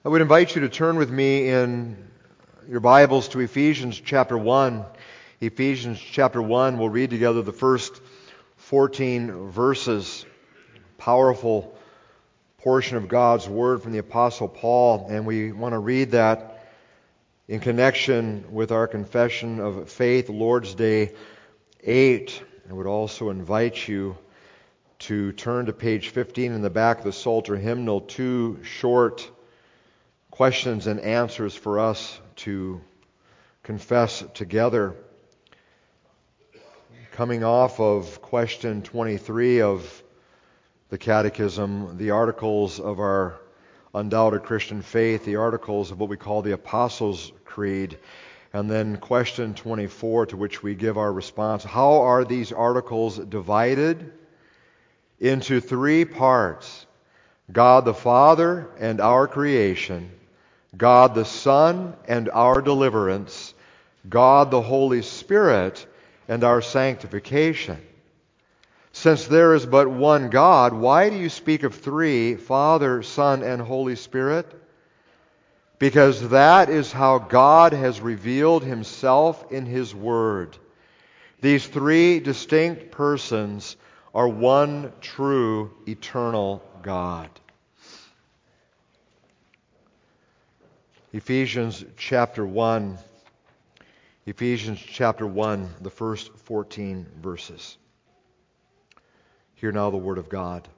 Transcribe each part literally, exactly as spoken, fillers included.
I would invite you to turn with me in your Bibles to Ephesians chapter one. Ephesians chapter one, we'll read together the first fourteen verses. Powerful portion of God's Word from the Apostle Paul, and we want to read that in connection with our confession of faith, Lord's Day eight. I would also invite you to turn to page fifteen in the back of the Psalter hymnal, two short questions and answers for us to confess together. Coming off of question twenty-three of the Catechism, the articles of our undoubted Christian faith, the articles of what we call the Apostles' Creed, and then question twenty-four, to which we give our response. How are these articles divided? Into three parts: God the Father and our creation, God the Son and our deliverance, God the Holy Spirit and our sanctification. Since there is but one God, why do you speak of three, Father, Son, and Holy Spirit? Because that is how God has revealed Himself in His Word. These three distinct persons are one true eternal God. Ephesians chapter one. Ephesians chapter one, the first fourteen verses. Hear now the word of God.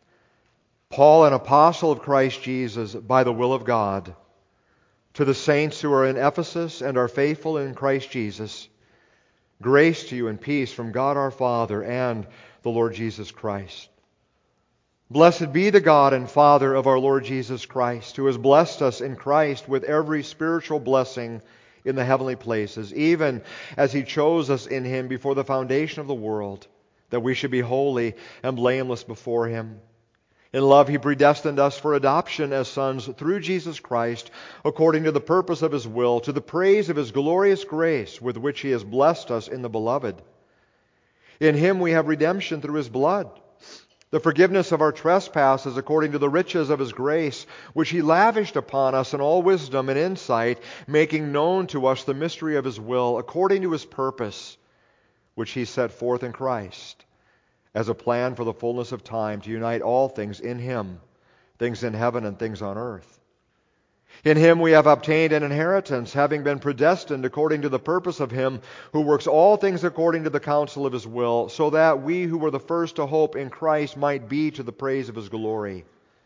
Paul, an apostle of Christ Jesus, by the will of God, to the saints who are in Ephesus and are faithful in Christ Jesus, grace to you and peace from God our Father and the Lord Jesus Christ. Blessed be the God and Father of our Lord Jesus Christ, who has blessed us in Christ with every spiritual blessing in the heavenly places, even as He chose us in Him before the foundation of the world, that we should be holy and blameless before Him. In love He predestined us for adoption as sons through Jesus Christ, according to the purpose of His will, to the praise of His glorious grace with which He has blessed us in the Beloved. In Him we have redemption through His blood, the forgiveness of our trespasses according to the riches of His grace, which He lavished upon us in all wisdom and insight, making known to us the mystery of His will, according to His purpose, which He set forth in Christ, as a plan for the fullness of time, to unite all things in Him, things in heaven and things on earth. In Him we have obtained an inheritance, having been predestined according to the purpose of Him who works all things according to the counsel of His will, so that we who were the first to hope in Christ might be to the praise of His glory.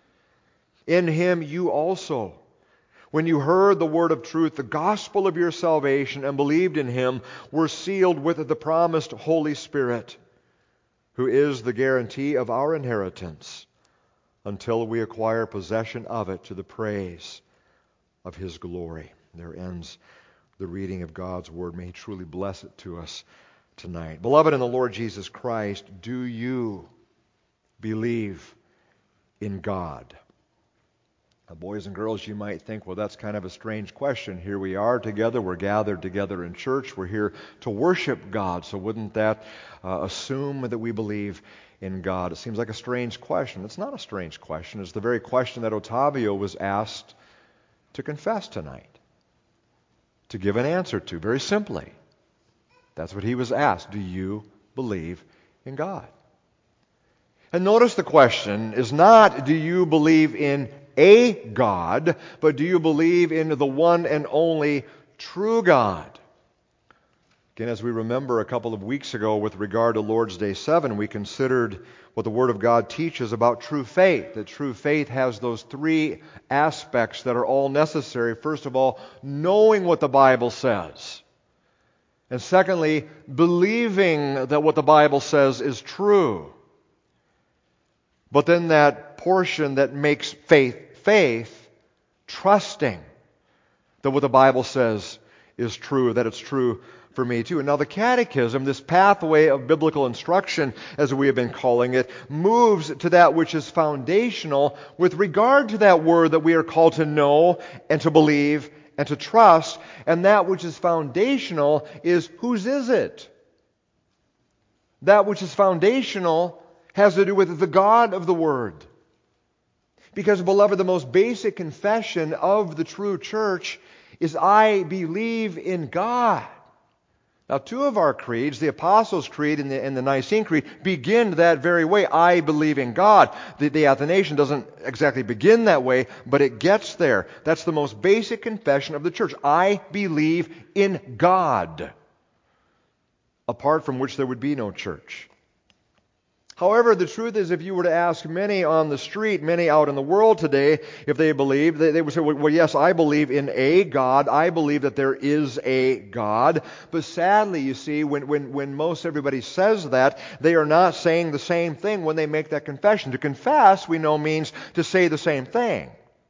In Him you also, when you heard the word of truth, the gospel of your salvation, and believed in Him, were sealed with the promised Holy Spirit, who is the guarantee of our inheritance, until we acquire possession of it to the praise of His glory. There ends the reading of God's Word. May He truly bless it to us tonight. Beloved in the Lord Jesus Christ, do you believe in God? Now, boys and girls, you might think, well, that's kind of a strange question. Here we are together. We're gathered together in church. We're here to worship God. So wouldn't that uh, assume that we believe in God? It seems like a strange question. It's not a strange question. It's the very question that Ottavio was asked to confess tonight, to give an answer to, very simply. That's what he was asked. Do you believe in God? And notice the question is not, do you believe in a God, but do you believe in the one and only true God? Again, as we remember a couple of weeks ago with regard to Lord's Day seven, we considered what the Word of God teaches about true faith. That true faith has those three aspects that are all necessary. First of all, knowing what the Bible says. And secondly, believing that what the Bible says is true. But then that portion that makes faith faith, trusting that what the Bible says is true, that it's true for me too. And now the Catechism, this pathway of biblical instruction, as we have been calling it, moves to that which is foundational with regard to that word that we are called to know and to believe and to trust. And that which is foundational is, whose is it? That which is foundational has to do with the God of the Word. Because, beloved, the most basic confession of the true church is, I believe in God. Now, two of our creeds, the Apostles' Creed and the, and the Nicene Creed, begin that very way. I believe in God. The, the Athanasian doesn't exactly begin that way, but it gets there. That's the most basic confession of the church. I believe in God, apart from which there would be no church. However, the truth is, if you were to ask many on the street, many out in the world today, if they believe, they, they would say, well, yes, I believe in a God. I believe that there is a God. But sadly, you see, when, when, when most everybody says that, they are not saying the same thing when they make that confession. To confess, we know, means to say the same thing.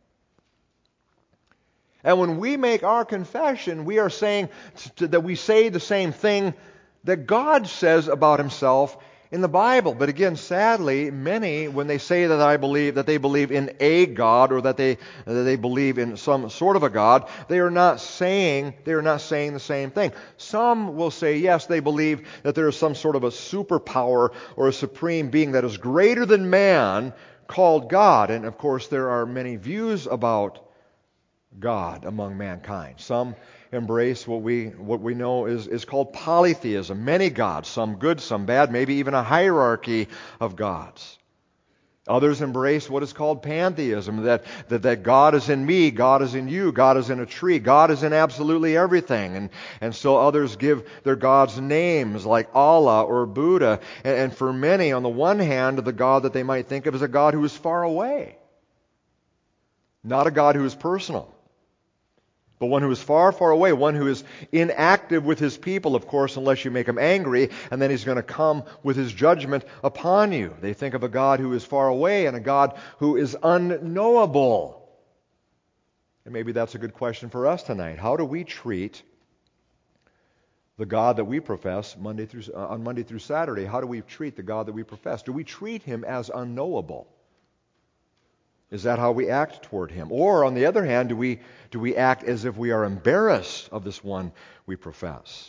And when we make our confession, we are saying to, that we say the same thing that God says about Himself in the Bible. But again, sadly, many, when they say that I believe that they believe in a God, or that they that they believe in some sort of a God, they are not saying they are not saying the same thing. Some will say, yes, they believe that there is some sort of a superpower or a supreme being that is greater than man, called God. And of course, there are many views about God among mankind. Some embrace what we what we know is, is called polytheism. Many gods, some good, some bad, maybe even a hierarchy of gods. Others embrace what is called pantheism, that, that, that God is in me, God is in you, God is in a tree, God is in absolutely everything. And, and so others give their gods names like Allah or Buddha. And, and for many, on the one hand, the God that they might think of is a God who is far away, not a God who is personal, but one who is far, far away, one who is inactive with His people, of course, unless you make Him angry, and then He's going to come with His judgment upon you. They think of a God who is far away and a God who is unknowable. And maybe that's a good question for us tonight. How do we treat the God that we profess Monday through, uh, on Monday through Saturday? How do we treat the God that we profess? Do we treat Him as unknowable? Is that how we act toward Him? Or, on the other hand, do we do we act as if we are embarrassed of this one we profess?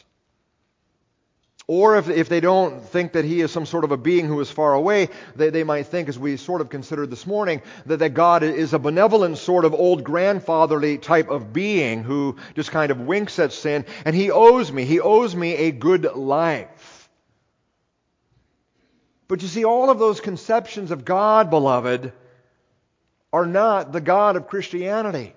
Or if, if they don't think that He is some sort of a being who is far away, they, they might think, as we sort of considered this morning, that, that God is a benevolent sort of old grandfatherly type of being who just kind of winks at sin, and He owes me, He owes me a good life. But you see, all of those conceptions of God, beloved, are not the God of Christianity.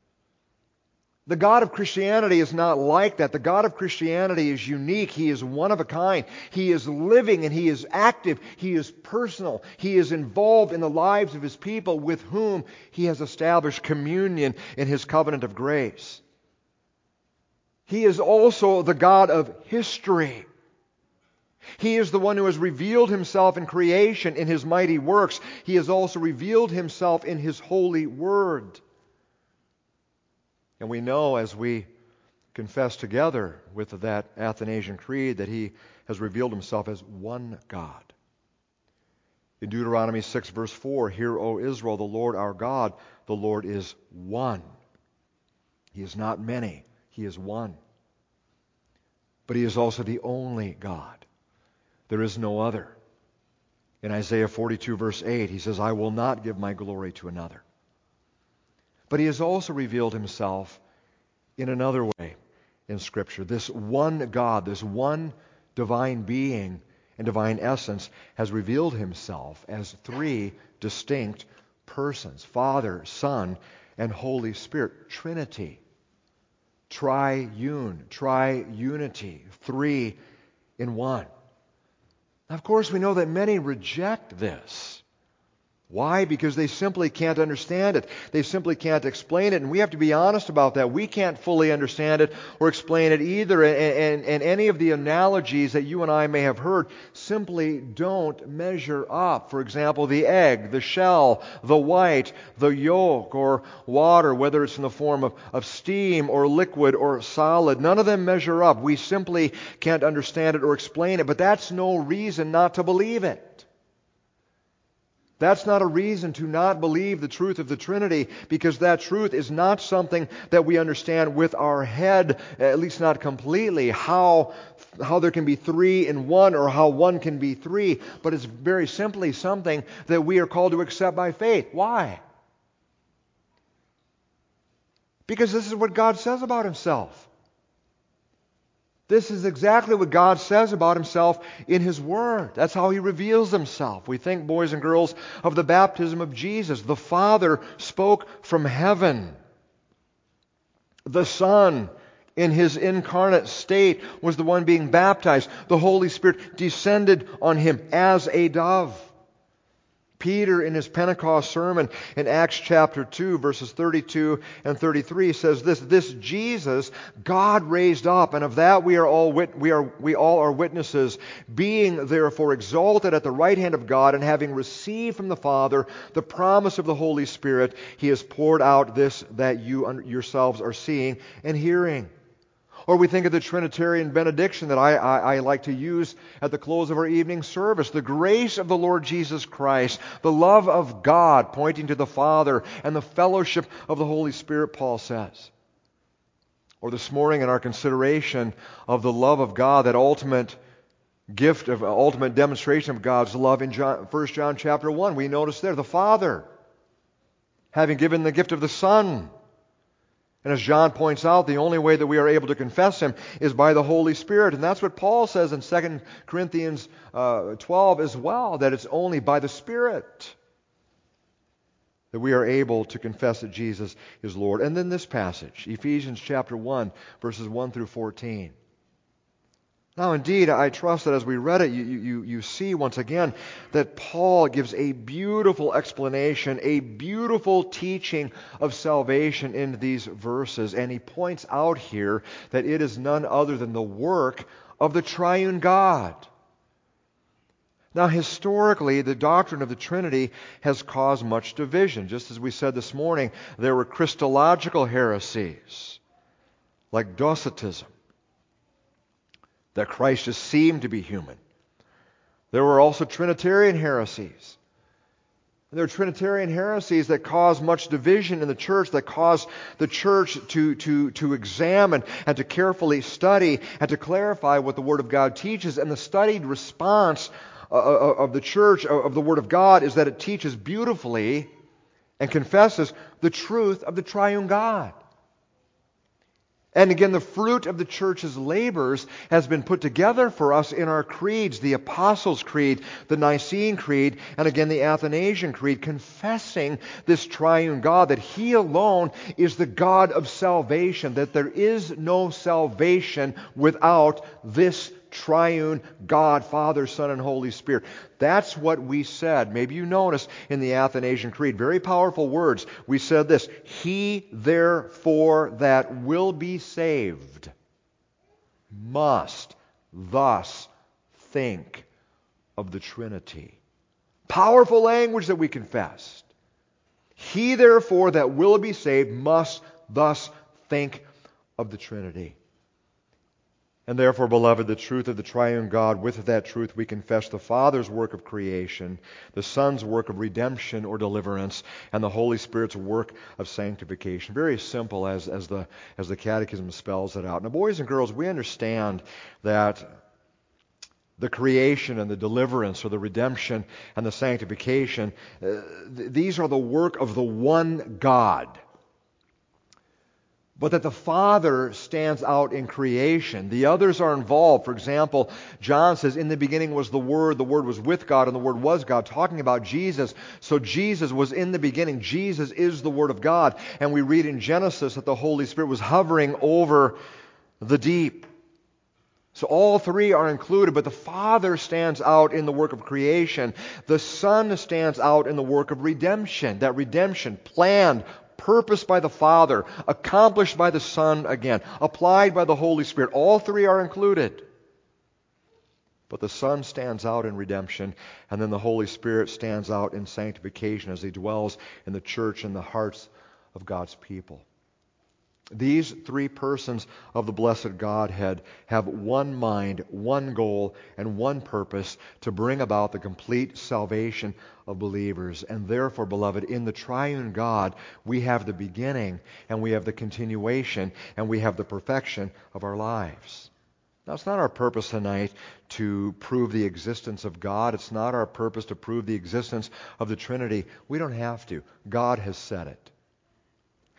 The God of Christianity is not like that. The God of Christianity is unique. He is one of a kind. He is living and He is active. He is personal. He is involved in the lives of His people with whom He has established communion in His covenant of grace. He is also the God of history. He is the one who has revealed Himself in creation in His mighty works. He has also revealed Himself in His holy word. And we know, as we confess together with that Athanasian Creed, that He has revealed Himself as one God. In Deuteronomy six, verse four, "Hear, O Israel, the Lord our God, the Lord is one." He is not many, He is one. But He is also the only God. There is no other. In Isaiah forty-two, verse eight, He says, "I will not give my glory to another." But He has also revealed Himself in another way in Scripture. This one God, this one divine being and divine essence has revealed Himself as three distinct persons: Father, Son, and Holy Spirit. Trinity. Triune. Triunity. Three in one. Of course, we know that many reject this. Why? Because they simply can't understand it. They simply can't explain it. And we have to be honest about that. We can't fully understand it or explain it either. And, and, and any of the analogies that you and I may have heard simply don't measure up. For example, the egg, the shell, the white, the yolk, or water, whether it's in the form of, of steam or liquid or solid. None of them measure up. We simply can't understand it or explain it. But that's no reason not to believe it. That's not a reason to not believe the truth of the Trinity, because that truth is not something that we understand with our head, at least not completely, how, how there can be three in one or how one can be three, but it's very simply something that we are called to accept by faith. Why? Because this is what God says about Himself. This is exactly what God says about Himself in His Word. That's how He reveals Himself. We think, boys and girls, of the baptism of Jesus. The Father spoke from heaven. The Son, in His incarnate state, was the one being baptized. The Holy Spirit descended on Him as a dove. Peter, in his Pentecost sermon in Acts chapter two, verses thirty-two and thirty-three, says this, "This Jesus God raised up, and of that we are all wit- we are we all are witnesses, being therefore exalted at the right hand of God, and having received from the Father the promise of the Holy Spirit, He has poured out this that you un- yourselves are seeing and hearing." Or we think of the Trinitarian benediction that I, I, I like to use at the close of our evening service. The grace of the Lord Jesus Christ, the love of God, pointing to the Father, and the fellowship of the Holy Spirit, Paul says. Or this morning in our consideration of the love of God, that ultimate gift of ultimate demonstration of God's love in John, First John chapter one, we notice there the Father having given the gift of the Son. And as John points out, the only way that we are able to confess Him is by the Holy Spirit. And that's what Paul says in Second Corinthians uh, twelve as well, that it's only by the Spirit that we are able to confess that Jesus is Lord. And then this passage, Ephesians chapter one, verses one through fourteen. Now, indeed, I trust that as we read it, you, you, you see once again that Paul gives a beautiful explanation, a beautiful teaching of salvation in these verses. And he points out here that it is none other than the work of the triune God. Now, historically, the doctrine of the Trinity has caused much division. Just as we said this morning, there were Christological heresies, like Docetism, that Christ just seemed to be human. There were also Trinitarian heresies. There are Trinitarian heresies that cause much division in the church, that cause the church to, to, to examine and to carefully study and to clarify what the Word of God teaches. And the studied response of the church, of the Word of God, is that it teaches beautifully and confesses the truth of the triune God. And again, the fruit of the church's labors has been put together for us in our creeds, the Apostles' Creed, the Nicene Creed, and again the Athanasian Creed, confessing this triune God, that He alone is the God of salvation, that there is no salvation without this triune God, Father, Son, and Holy Spirit. That's what we said. Maybe you noticed in the Athanasian Creed, very powerful words. We said this, "He therefore that will be saved must thus think of the Trinity." Powerful language that we confessed. He therefore that will be saved must thus think of the Trinity. And therefore, beloved, the truth of the triune God, with that truth we confess the Father's work of creation, the Son's work of redemption or deliverance, and the Holy Spirit's work of sanctification. Very simple as, as, the, as the Catechism spells it out. Now, boys and girls, we understand that the creation and the deliverance or the redemption and the sanctification, uh, th- these are the work of the one God. But that the Father stands out in creation. The others are involved. For example, John says, "In the beginning was the Word, the Word was with God, and the Word was God," talking about Jesus. So Jesus was in the beginning. Jesus is the Word of God. And we read in Genesis that the Holy Spirit was hovering over the deep. So all three are included, but the Father stands out in the work of creation. The Son stands out in the work of redemption. That redemption planned, purposed by the Father, accomplished by the Son again, applied by the Holy Spirit. All three are included. But the Son stands out in redemption, and then the Holy Spirit stands out in sanctification as He dwells in the church and the hearts of God's people. These three persons of the blessed Godhead have one mind, one goal, and one purpose: to bring about the complete salvation of believers. And therefore, beloved, in the triune God, we have the beginning, and we have the continuation, and we have the perfection of our lives. Now, it's not our purpose tonight to prove the existence of God. It's not our purpose to prove the existence of the Trinity. We don't have to. God has said it.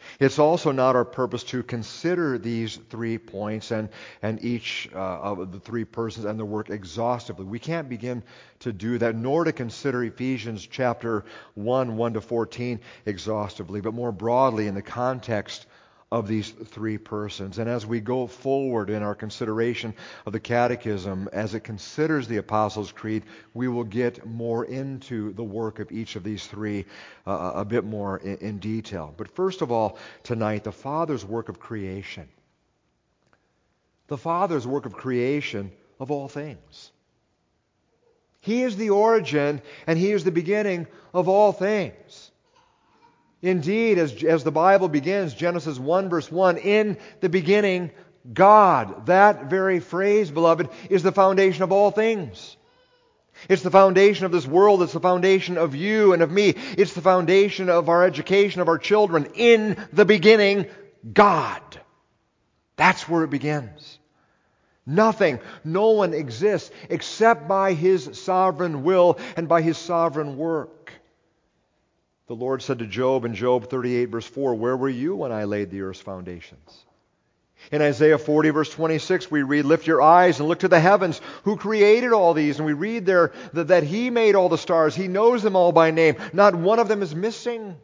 It's also not our purpose to consider these three points and, and each uh, of the three persons and their work exhaustively. We can't begin to do that, nor to consider Ephesians chapter one, one to fourteen exhaustively, but more broadly in the context of these three persons. And as we go forward in our consideration of the Catechism, as it considers the Apostles' Creed, we will get more into the work of each of these three uh, a bit more in, in detail. But first of all, tonight, the Father's work of creation. The Father's work of creation of all things. He is the origin and He is the beginning of all things. Indeed, as, as the Bible begins, Genesis one verse one, in the beginning, God. That very phrase, beloved, is the foundation of all things. It's the foundation of this world. It's the foundation of you and of me. It's the foundation of our education, of our children. In the beginning, God. That's where it begins. Nothing, no one exists except by His sovereign will and by His sovereign work. The Lord said to Job in Job thirty-eight verse four, "Where were you when I laid the earth's foundations?" In Isaiah forty verse twenty-six we read, "Lift your eyes and look to the heavens. Who created all these?" And we read there that, that He made all the stars. He knows them all by name. Not one of them is missing.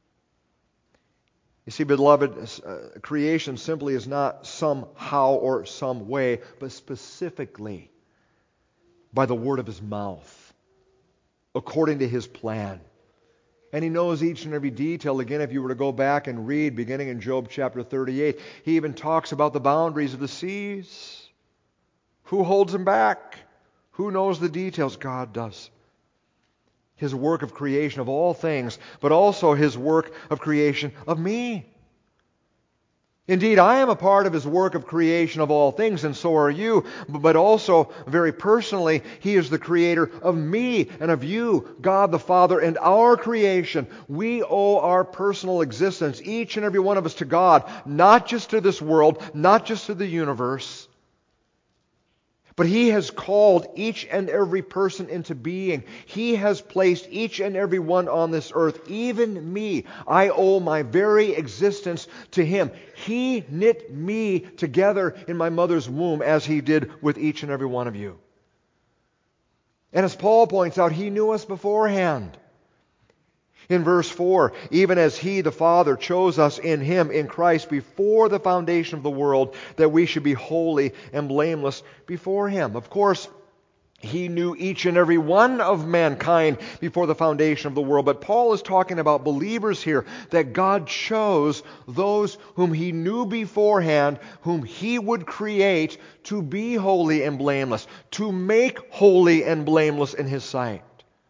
You see, beloved, uh, creation simply is not somehow or some way, but specifically by the word of His mouth, according to His plan. And He knows each and every detail. Again, if you were to go back and read, beginning in Job chapter thirty-eight, He even talks about the boundaries of the seas. Who holds them back? Who knows the details? God does. His work of creation of all things, but also His work of creation of me. Indeed, I am a part of His work of creation of all things, and so are you. But also, very personally, He is the creator of me and of you, God the Father, and our creation. We owe our personal existence, each and every one of us, to God, not just to this world, not just to the universe. But He has called each and every person into being. He has placed each and every one on this earth, even me. I owe my very existence to Him. He knit me together in my mother's womb as He did with each and every one of you. And as Paul points out, He knew us beforehand. In verse four, even as He, the Father, chose us in Him, in Christ, before the foundation of the world, that we should be holy and blameless before Him. Of course, He knew each and every one of mankind before the foundation of the world. But Paul is talking about believers here, that God chose those whom He knew beforehand, whom He would create to be holy and blameless, to make holy and blameless in His sight.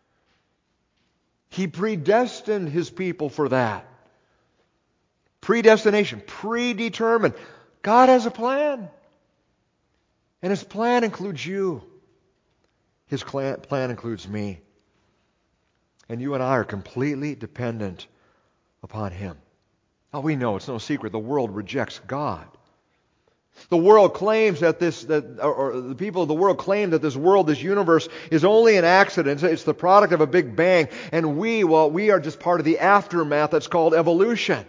He predestined His people for that. Predestination, predetermined. God has a plan. And His plan includes you. His plan includes me. And you and I are completely dependent upon Him. Oh, we know, it's no secret, the world rejects God. The world claims that this, that, or the people of the world claim that this world, this universe, is only an accident. It's the product of a big bang. And we, well, we are just part of the aftermath that's called evolution.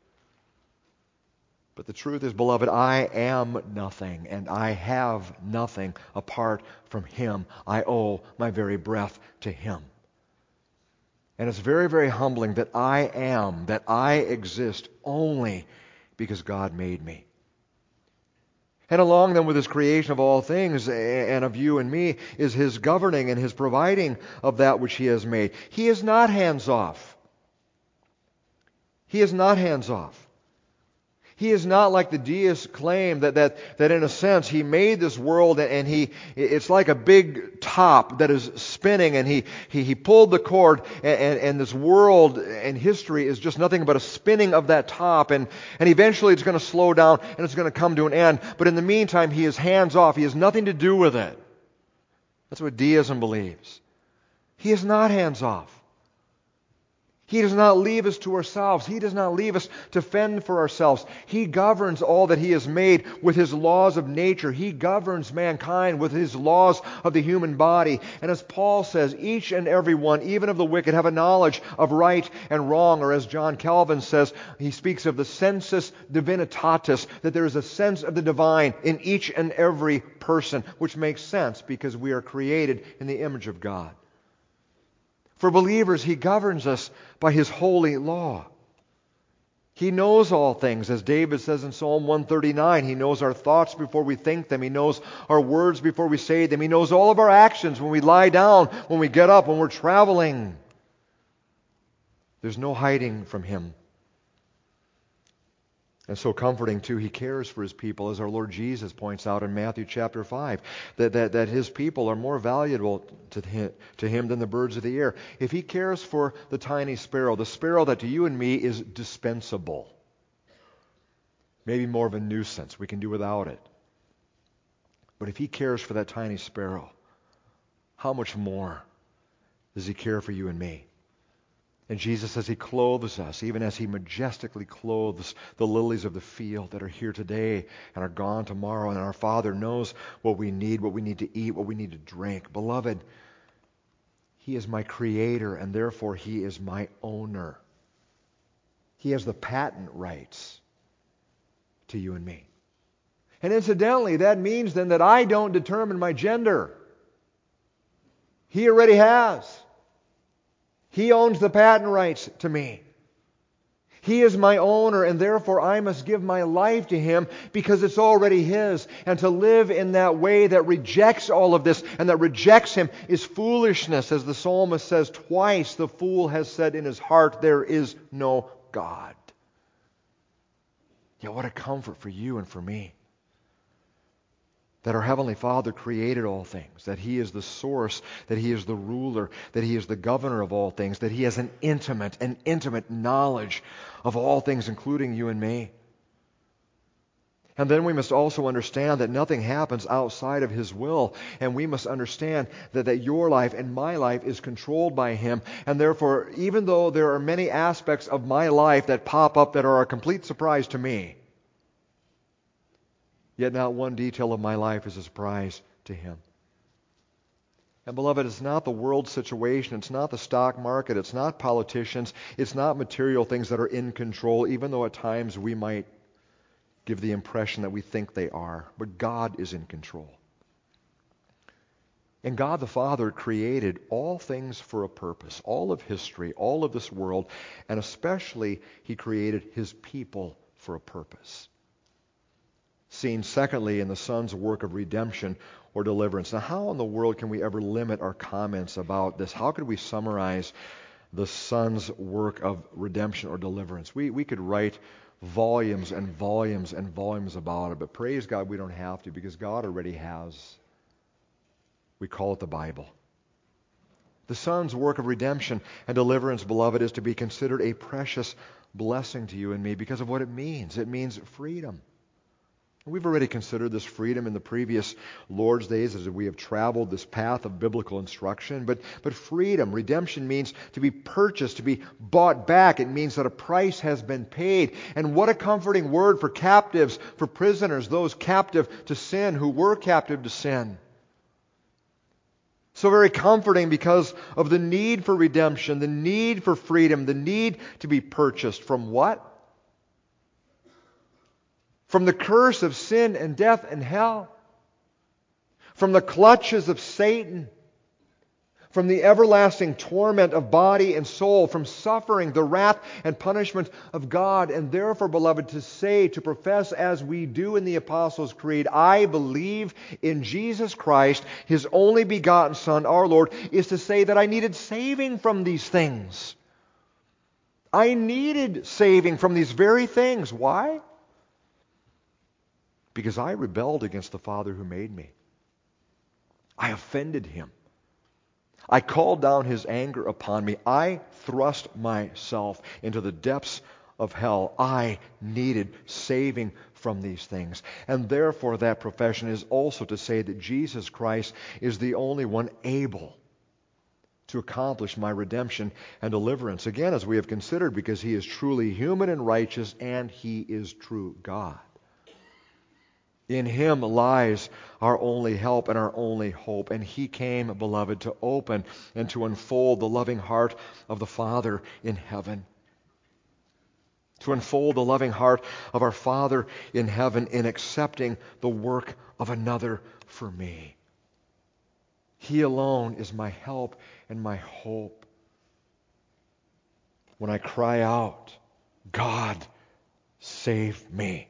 But the truth is, beloved, I am nothing, and I have nothing apart from Him. I owe my very breath to Him. And it's very, very humbling that I am, that I exist only because God made me. And along then with His creation of all things and of you and me is His governing and His providing of that which He has made. He is not hands off. He is not hands off. He is not like the deists claim that, that, that in a sense He made this world and he it's like a big top that is spinning and He, he, he pulled the cord and, and, and this world and history is just nothing but a spinning of that top and, and eventually it's going to slow down and it's going to come to an end. But in the meantime, He is hands off. He has nothing to do with it. That's what deism believes. He is not hands off. He does not leave us to ourselves. He does not leave us to fend for ourselves. He governs all that He has made with His laws of nature. He governs mankind with His laws of the human body. And as Paul says, each and every one, even of the wicked, have a knowledge of right and wrong. Or as John Calvin says, he speaks of the sensus divinitatis, that there is a sense of the divine in each and every person, which makes sense because we are created in the image of God. For believers, He governs us by His holy law. He knows all things. As David says in Psalm one thirty-nine, He knows our thoughts before we think them. He knows our words before we say them. He knows all of our actions when we lie down, when we get up, when we're traveling. There's no hiding from Him. And so comforting, too, He cares for His people, as our Lord Jesus points out in Matthew chapter five, that, that, that His people are more valuable to him, to Him than the birds of the air. If He cares for the tiny sparrow, the sparrow that to you and me is dispensable, maybe more of a nuisance, we can do without it. But if He cares for that tiny sparrow, how much more does He care for you and me? And Jesus says He clothes us, even as He majestically clothes the lilies of the field that are here today and are gone tomorrow. And our Father knows what we need, what we need to eat, what we need to drink. Beloved, He is my Creator, and therefore He is my owner. He has the patent rights to you and me. And incidentally, that means then that I don't determine my gender. He already has. He owns the patent rights to me. He is my owner, and therefore I must give my life to Him because it's already His. And to live in that way that rejects all of this and that rejects Him is foolishness. As the psalmist says twice, the fool has said in his heart, there is no God. Yet what a comfort for you and for me, that our Heavenly Father created all things, that He is the source, that He is the ruler, that He is the governor of all things, that He has an intimate, an intimate knowledge of all things, including you and me. And then we must also understand that nothing happens outside of His will, and we must understand that, that your life and my life is controlled by Him, and therefore, even though there are many aspects of my life that pop up that are a complete surprise to me, yet not one detail of my life is a surprise to Him. And beloved, it's not the world situation, it's not the stock market, it's not politicians, it's not material things that are in control, even though at times we might give the impression that we think they are. But God is in control. And God the Father created all things for a purpose, all of history, all of this world, and especially He created His people for a purpose. Seen secondly in the Son's work of redemption or deliverance. Now, how in the world can we ever limit our comments about this? How could we summarize the Son's work of redemption or deliverance? We, we could write volumes and volumes and volumes about it, but praise God we don't have to, because God already has. We call it the Bible. The Son's work of redemption and deliverance, beloved, is to be considered a precious blessing to you and me because of what it means. It means freedom. We've already considered this freedom in the previous Lord's days as we have traveled this path of biblical instruction. But, but freedom, redemption, means to be purchased, to be bought back. It means that a price has been paid. And what a comforting word for captives, for prisoners, those captive to sin, who were captive to sin. So very comforting because of the need for redemption, the need for freedom, the need to be purchased from what? From the curse of sin and death and hell. From the clutches of Satan. From the everlasting torment of body and soul. From suffering the wrath and punishment of God. And therefore, beloved, to say, to profess as we do in the Apostles' Creed, I believe in Jesus Christ, His only begotten Son, our Lord, is to say that I needed saving from these things. I needed saving from these very things. Why? Because I rebelled against the Father who made me. I offended Him. I called down His anger upon me. I thrust myself into the depths of hell. I needed saving from these things. And therefore that profession is also to say that Jesus Christ is the only one able to accomplish my redemption and deliverance. Again, as we have considered, because he is truly human and righteous, and he is true God. In him lies our only help and our only hope. And he came, beloved, to open and to unfold the loving heart of the Father in heaven. To unfold the loving heart of our Father in heaven in accepting the work of another for me. He alone is my help and my hope. When I cry out, God, save me.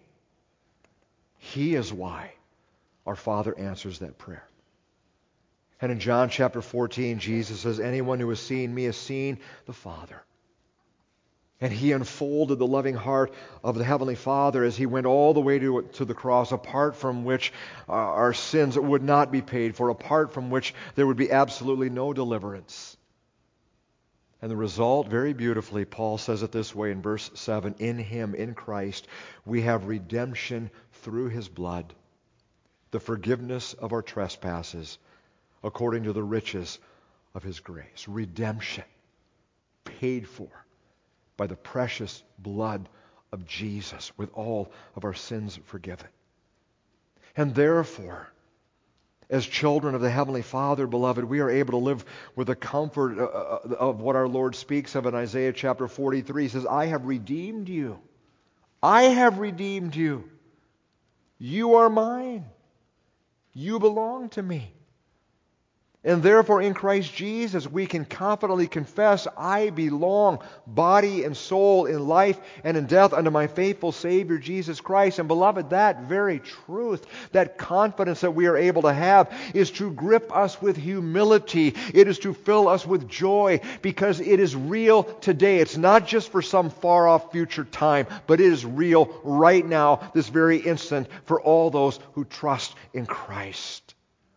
He is why our Father answers that prayer. And in John chapter fourteen, Jesus says, anyone who has seen me has seen the Father. And he unfolded the loving heart of the Heavenly Father as he went all the way to, to the cross, apart from which uh, our sins would not be paid for, apart from which there would be absolutely no deliverance. And the result, very beautifully, Paul says it this way in verse seven, in him, in Christ, we have redemption through his blood, the forgiveness of our trespasses, according to the riches of his grace. Redemption paid for by the precious blood of Jesus, with all of our sins forgiven. And therefore, as children of the Heavenly Father, beloved, we are able to live with the comfort of what our Lord speaks of in Isaiah chapter forty-three. He says, I have redeemed you. I have redeemed you. You are mine. You belong to me. And therefore, in Christ Jesus, we can confidently confess, I belong, body and soul, in life and in death, unto my faithful Savior, Jesus Christ. And beloved, that very truth, that confidence that we are able to have, is to grip us with humility. It is to fill us with joy, because it is real today. It's not just for some far-off future time, but it is real right now, this very instant, for all those who trust in Christ.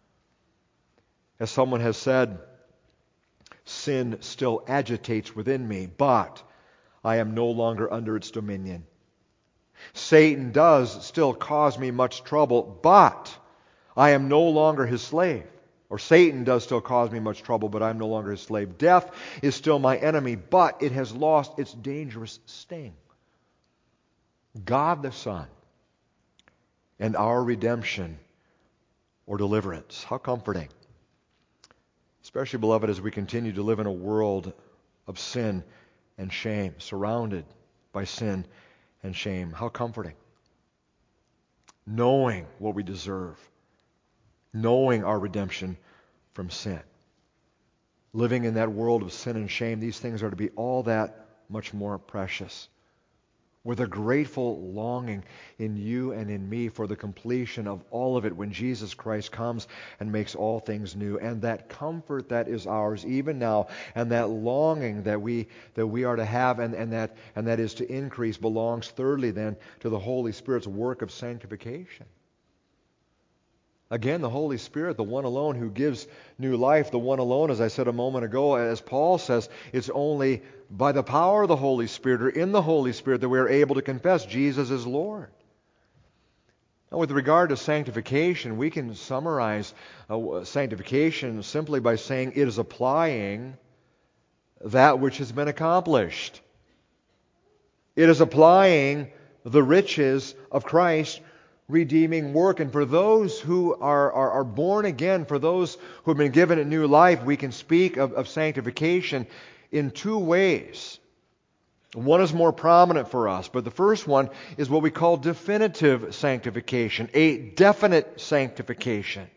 As someone has said, sin still agitates within me, but I am no longer under its dominion. Satan does still cause me much trouble, but I am no longer his slave. Or Satan does still cause me much trouble, but I am no longer his slave. Death is still my enemy, but it has lost its dangerous sting. God the Son and our redemption or deliverance. How comforting. Especially, beloved, as we continue to live in a world of sin and shame, surrounded by sin and shame. How comforting. Knowing what we deserve. Knowing our redemption from sin. Living in that world of sin and shame, these things are to be all that much more precious. With a grateful longing in you and in me for the completion of all of it when Jesus Christ comes and makes all things new. And that comfort that is ours even now, and that longing that we that we are to have and, and that and that is to increase, belongs thirdly then to the Holy Spirit's work of sanctification. Again, the Holy Spirit, the one alone who gives new life, the one alone, as I said a moment ago, as Paul says, it's only by the power of the Holy Spirit, or in the Holy Spirit, that we are able to confess Jesus is Lord. Now, with regard to sanctification, we can summarize uh, sanctification simply by saying it is applying that which has been accomplished. It is applying the riches of Christ redeeming work. And for those who are, are, are born again, for those who have been given a new life, we can speak of, of sanctification in two ways. One is more prominent for us, but the first one is what we call definitive sanctification, a definite sanctification.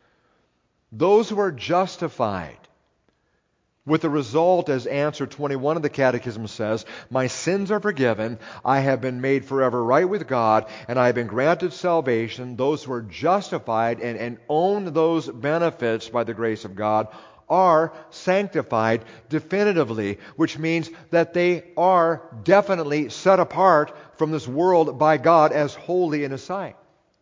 Those who are justified, with the result, as answer twenty-one of the Catechism says, my sins are forgiven, I have been made forever right with God, and I have been granted salvation. Those who are justified and, and own those benefits by the grace of God are sanctified definitively, which means that they are definitely set apart from this world by God as holy in His sight.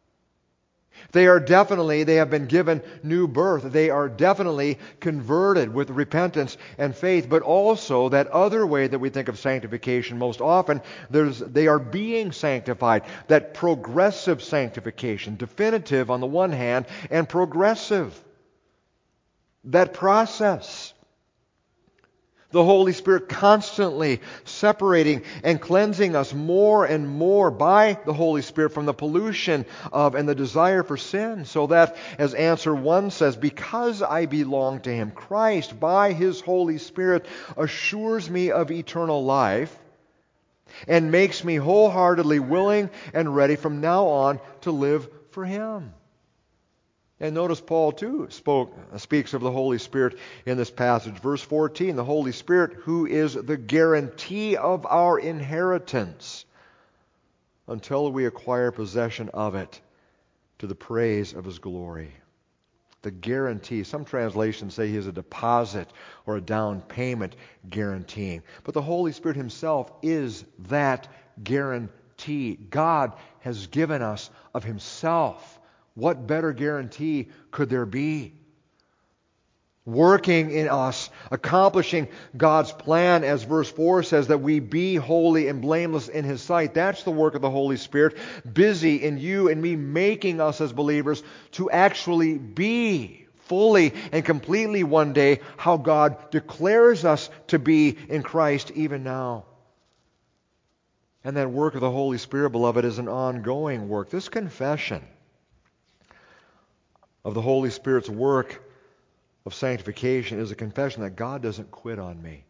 They are definitely, they have been given new birth. They are definitely converted with repentance and faith. But also, that other way that we think of sanctification most often, there's, they are being sanctified. That progressive sanctification, definitive on the one hand, and progressive. That process. The Holy Spirit constantly separating and cleansing us more and more by the Holy Spirit from the pollution of and the desire for sin, so that, as answer one says, because I belong to Him, Christ, by His Holy Spirit, assures me of eternal life and makes me wholeheartedly willing and ready from now on to live for Him. And notice Paul too spoke, speaks of the Holy Spirit in this passage. Verse fourteen, the Holy Spirit who is the guarantee of our inheritance until we acquire possession of it to the praise of His glory. The guarantee. Some translations say He is a deposit or a down payment guaranteeing. But the Holy Spirit Himself is that guarantee. God has given us of Himself. What better guarantee could there be? Working in us, accomplishing God's plan, as verse four says, that we be holy and blameless in His sight. That's the work of the Holy Spirit, busy in you and me, making us as believers to actually be fully and completely one day how God declares us to be in Christ even now. And that work of the Holy Spirit, beloved, is an ongoing work. This confession of the Holy Spirit's work of sanctification is a confession that God doesn't quit on me.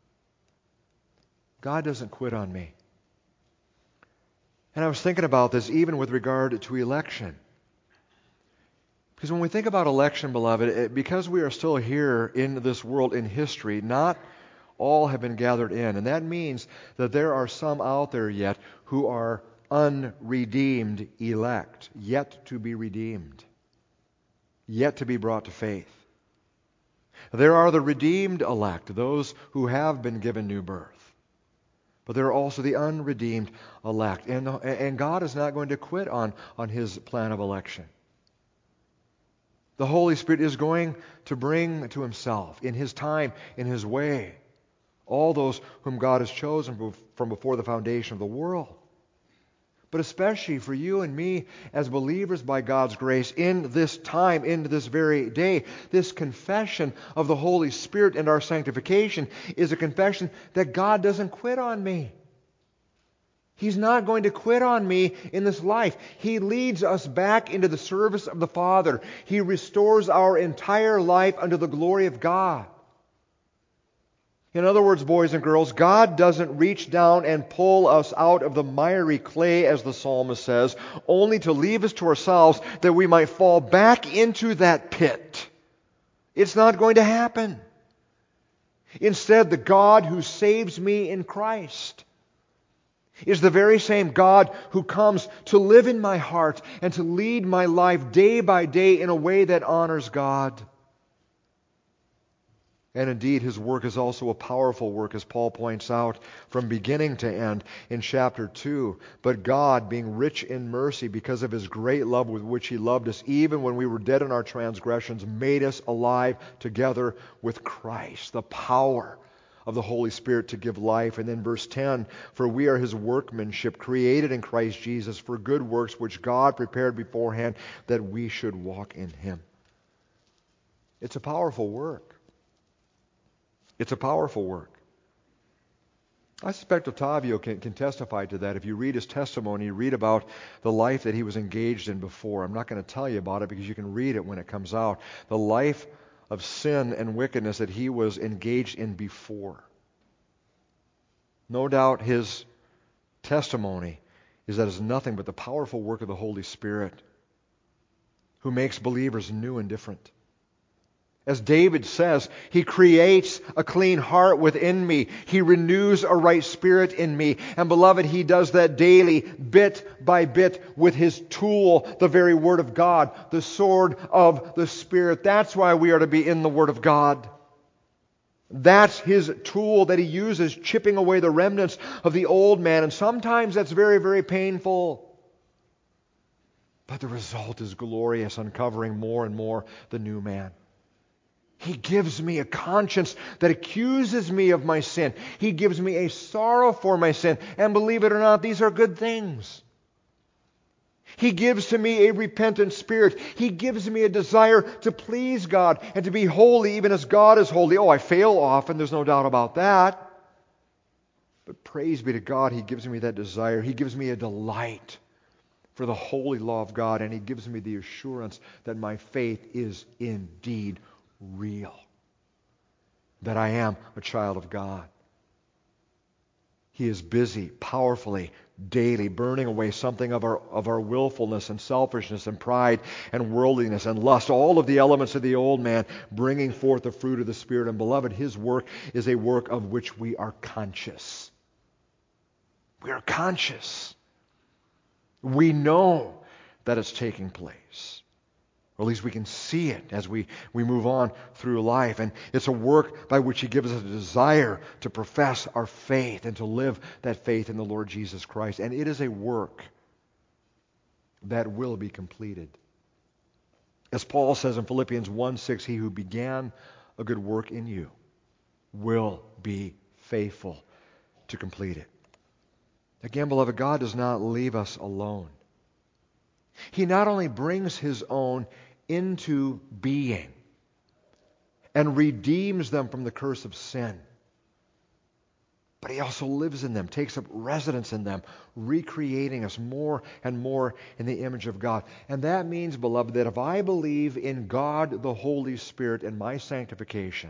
God doesn't quit on me. And I was thinking about this even with regard to election. Because when we think about election, beloved, it, because we are still here in this world in history, not all have been gathered in. And that means that there are some out there yet who are unredeemed elect, yet to be redeemed, yet to be brought to faith. There are the redeemed elect, those who have been given new birth. But there are also the unredeemed elect. And, and God is not going to quit on, on His plan of election. The Holy Spirit is going to bring to Himself, in His time, in His way, all those whom God has chosen from before the foundation of the world. But especially for you and me as believers by God's grace in this time, in this very day, this confession of the Holy Spirit and our sanctification is a confession that God doesn't quit on me. He's not going to quit on me in this life. He leads us back into the service of the Father. He restores our entire life unto the glory of God. In other words, boys and girls, God doesn't reach down and pull us out of the miry clay, as the psalmist says, only to leave us to ourselves that we might fall back into that pit. It's not going to happen. Instead, the God who saves me in Christ is the very same God who comes to live in my heart and to lead my life day by day in a way that honors God. And indeed, His work is also a powerful work, as Paul points out, from beginning to end in chapter two. But God, being rich in mercy because of His great love with which He loved us, even when we were dead in our transgressions, made us alive together with Christ. The power of the Holy Spirit to give life. And then verse ten, for we are His workmanship, created in Christ Jesus for good works, which God prepared beforehand that we should walk in Him. It's a powerful work. It's a powerful work. I suspect Ottavio can, can testify to that. If you read his testimony, you read about the life that he was engaged in before. I'm not going to tell you about it because you can read it when it comes out. The life of sin and wickedness that he was engaged in before. No doubt his testimony is that it's nothing but the powerful work of the Holy Spirit who makes believers new and different. As David says, He creates a clean heart within me. He renews a right spirit in me. And beloved, He does that daily, bit by bit, with His tool, the very Word of God, the sword of the Spirit. That's why we are to be in the Word of God. That's His tool that He uses, chipping away the remnants of the old man. And sometimes that's very, very painful. But the result is glorious, uncovering more and more the new man. He gives me a conscience that accuses me of my sin. He gives me a sorrow for my sin. And believe it or not, these are good things. He gives to me a repentant spirit. He gives me a desire to please God and to be holy even as God is holy. Oh, I fail often, there's no doubt about that. But praise be to God, He gives me that desire. He gives me a delight for the holy law of God, and He gives me the assurance that my faith is indeed real, that I am a child of God. He is busy, powerfully, daily, burning away something of our, of our willfulness and selfishness and pride and worldliness and lust, all of the elements of the old man, bringing forth the fruit of the Spirit. And beloved, His work is a work of which we are conscious. We are conscious. We know that it's taking place. Or at least we can see it as we, we move on through life. And it's a work by which He gives us a desire to profess our faith and to live that faith in the Lord Jesus Christ. And it is a work that will be completed. As Paul says in Philippians one six, He who began a good work in you will be faithful to complete it. Again, beloved, God does not leave us alone. He not only brings His own into being and redeems them from the curse of sin, but He also lives in them, takes up residence in them, recreating us more and more in the image of God. And that means, beloved, that if I believe in God the Holy Spirit and my sanctification,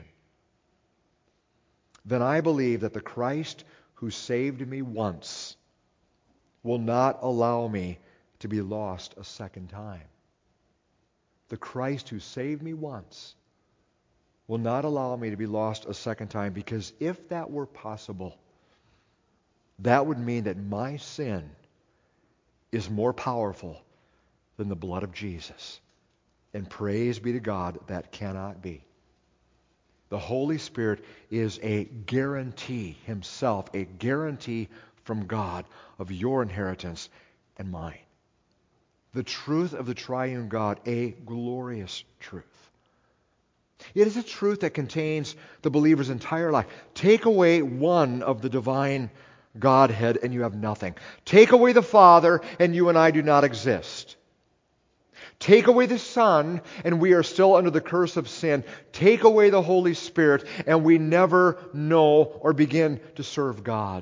then I believe that the Christ who saved me once will not allow me to be lost a second time. The Christ who saved me once will not allow me to be lost a second time, because if that were possible, that would mean that my sin is more powerful than the blood of Jesus. And praise be to God, that cannot be. The Holy Spirit is a guarantee Himself, a guarantee from God of your inheritance and mine. The truth of the triune God, a glorious truth. It is a truth that contains the believer's entire life. Take away one of the divine Godhead and you have nothing. Take away the Father and you and I do not exist. Take away the Son and we are still under the curse of sin. Take away the Holy Spirit and we never know or begin to serve God.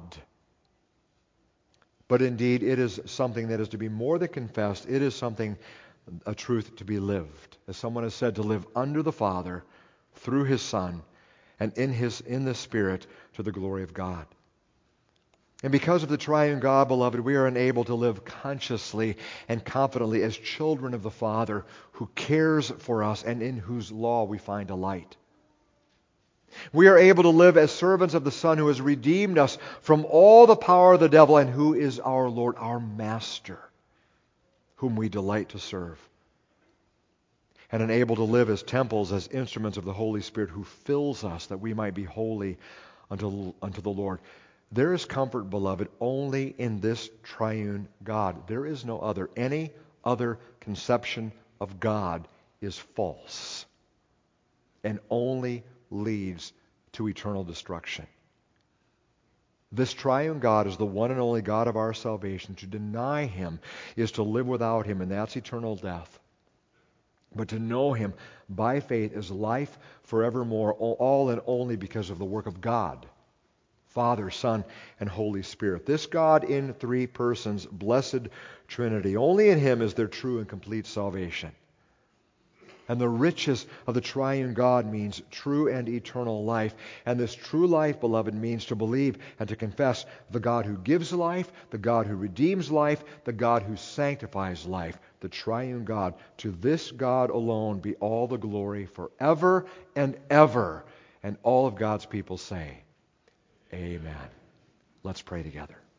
But indeed, it is something that is to be more than confessed. It is something, a truth to be lived. As someone has said, to live under the Father, through His Son, and in His in the Spirit to the glory of God. And because of the triune God, beloved, we are enabled to live consciously and confidently as children of the Father who cares for us and in whose law we find delight. We are able to live as servants of the Son who has redeemed us from all the power of the devil and who is our Lord, our Master, whom we delight to serve. And enabled to live as temples, as instruments of the Holy Spirit who fills us that we might be holy unto, unto the Lord. There is comfort, beloved, only in this triune God. There is no other. Any other conception of God is false and only leads to eternal destruction. This triune God is the one and only God of our salvation. To deny Him is to live without Him, and that's eternal death. But to know Him by faith is life forevermore, all and only because of the work of God, Father, Son, and Holy Spirit. This God in three persons, blessed Trinity. Only in Him is there true and complete salvation. And the riches of the triune God means true and eternal life. And this true life, beloved, means to believe and to confess the God who gives life, the God who redeems life, the God who sanctifies life, the triune God. To this God alone be all the glory forever and ever. And all of God's people say, Amen. Let's pray together.